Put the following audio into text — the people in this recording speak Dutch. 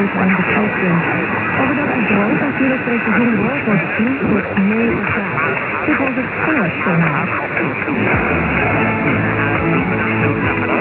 dit aan de knooppunt. Overdag is droog en hier op deze zon wordt 10 tot 9 graden. Dit was het NOS Journaal.